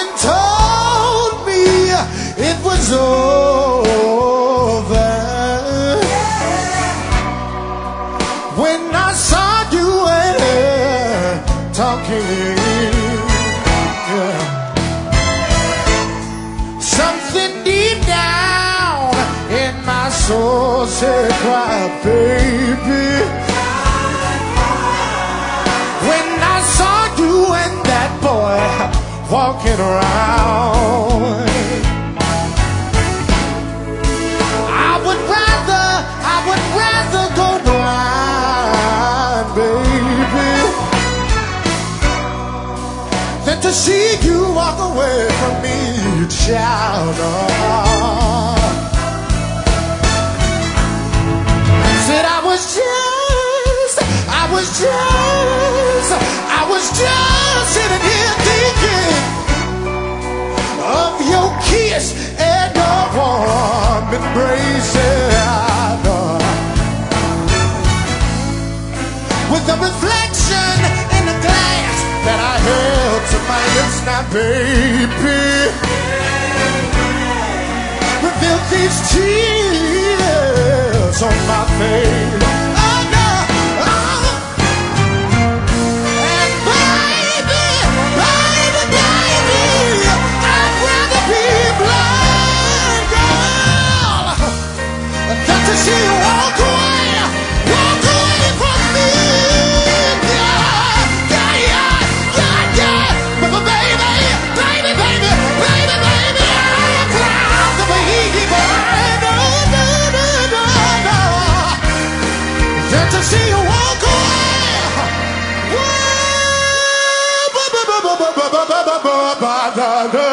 and told me it was over. When I saw you and her talking, yeah. Something deep down in my soul said, cry, baby. When I saw you and that boy walking around, I would rather go blind, baby, than to see you walk away from me, child. Said I was just sitting here thinking of your kiss and your warm embrace, with the reflection in the glass that I held to my lips. Now, baby, revealed these tears on my face. To see you walk away from me, yeah. But baby, I'm proud to be no. To see you walk away.